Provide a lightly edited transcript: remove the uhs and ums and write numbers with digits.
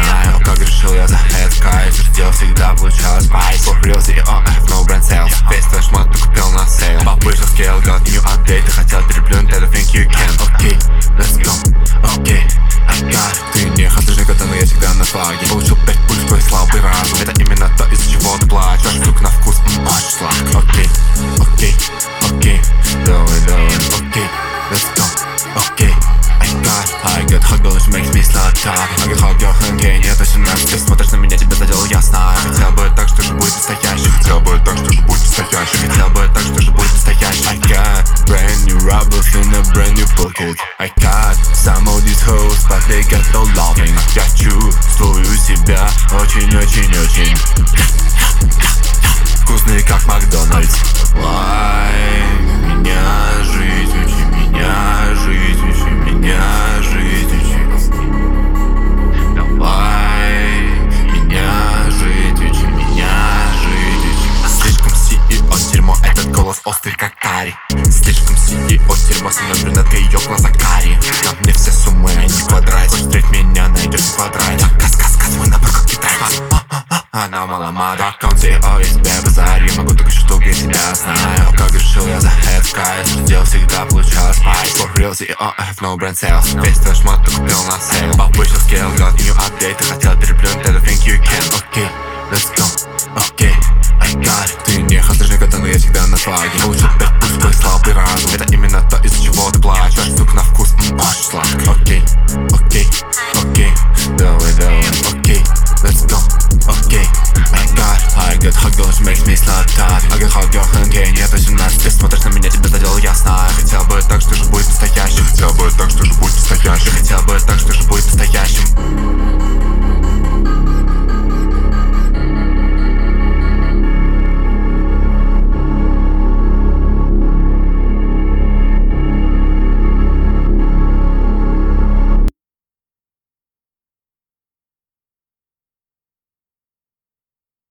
знаю, как решил я за это кайф. Сделал всегда получалось пайс. For real, COF, no brand sales. Весь твой шмот ты купил на сейл. Вышел scale, got new update. Ты хотел переплюнуть, I don't think you can. Окей, let's go, окей, I got it. Ты не хантажный кота, но я всегда на флаге. Получил 5 пуль, твой слабый разум. Это именно то, из-за чего ты плачешь. Вдруг на вкус очень сладко. Окей, окей, окей, давай, окей, let's go, окей, I got hot girl, which makes me start talking. I got hot girl, хэнкей, нет 18. Ты смотришь на меня, тебя задел, я знаю. Хотел бы так, что же будет настоящий. Хотел бы так, что же будет настоящий. Хотел бы так, что же будет настоящий. I got brand new rubbers in a brand new pocket. I got some of these hoes, but they got no loving. Я чувствую себя очень-очень-очень вкусный, как Макдональдс. Лайк меня жить, учи меня жить, учи меня жить, учи. Давай меня жить, учи меня жить, учи. Слишком CEO дерьмо, этот голос острый как карри. Слишком CEO дерьмо, со мной брюнетка, ее глаза карри. Ко мне все суммы, они в квадрате. Хочешь встретить меня, найдешь в квадрате. Кас-кас-кас, мой набор как китай. Она маломада, аккаунт CEO, я тебя базарь. Я могу только штуки, я себя знаю. Как решил я за это кайф. Сделал всегда получалось пайс. For real, COF, no brand sales. Весь твой шмот ты купил на сейл. Вышел scale, got new update. Ты хотел переплюнуть, I don't think you can. Окей,